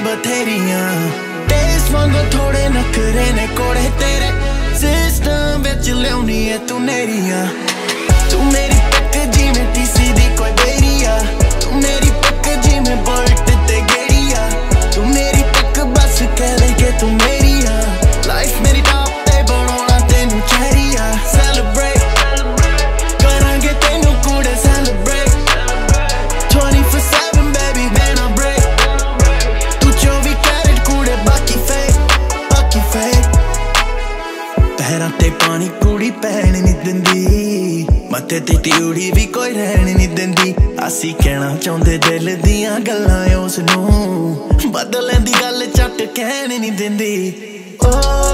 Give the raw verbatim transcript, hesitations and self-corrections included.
ਬਥੇਰੀਆਂ ਟੇਸ ਵਾਂਗੂ ਥੋੜੇ ਨਖਰੇ ਨੇ ਕੋੜੇ ਤੇਰੇ ਸਿਸਟਮ ਵਿੱਚ ਲਿਆਉਣੀ ਐ ਤੂੰ ਨੇਰੀਆਂ ਤੂੰ ਮੇਰੀ ਪਿੱਕ ਜਿਵੇਂ ਟੀਸੀ ਦੀ ਕੋਈ ਬੇਰੀਆ ਤੂੰ ਮੇਰੀ ਪਿੱਕ ਜਿਵੇਂ ਬੁਲਟ ਤੇ ਗੇੜੀਆ ਤੂੰ ਮੇਰੀ ਪਿੱਕ ਬਸ ਕਹਿ ਦੇ ਕਿ ਤੂੰ ਮੇਰੀ ਆ ਲਾਈਫ ਮੇਰੀ ਟਾਪ ਤੇ ਬਣਾਉਣਾ ਤੈਨੂੰ ਚੈਰੀਆ ਸੈਲੀਬ੍ਰੇਟ ਕਰਾਂਗੇ ਤੈਨੂੰ ਕੁੜੇ celebrate twenty-four seven baby man I break ਤੂੰ ਚੌਵੀ ਕੈਰਟ ਕੁੜੇ ਬਾਕੀ ਫੇਕ ਬਾਕੀ ਫੇਕ ਪੈਰਾਂ ਤੇ ਪਾਣੀ ਕੁੜੀ ਪੈਣ ਨੀ ਦਿੰਦੀ ਮੱਥੇ ਤੇ ਤਿਉੜੀ ਵੀ ਕੋਈ ਰਹਿਣ ਨੀ ਦਿੰਦੀ ਅਸੀਂ ਕਹਿਣਾ ਚਾਹੁੰਦੇ ਦਿਲ ਦੀਆਂ ਗੱਲਾਂ ਉਸ ਨੂੰ ਬਦਲਣ ਦੀ ਗੱਲ ਝੱਟ ਕਹਿਣ ਨੀ ਦਿੰਦੀ ਓ